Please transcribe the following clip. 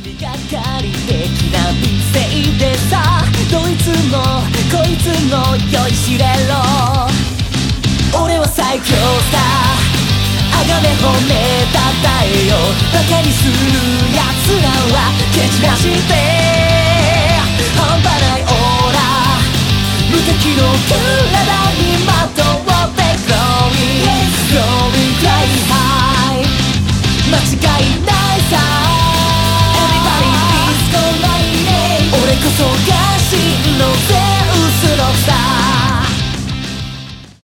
がかり的な店でさ、どいつもこいつも酔いしれろ。俺は最強さ、あがめ褒めたたえよ。バカにするやつらは蹴散らして、半端ないオーラ無敵の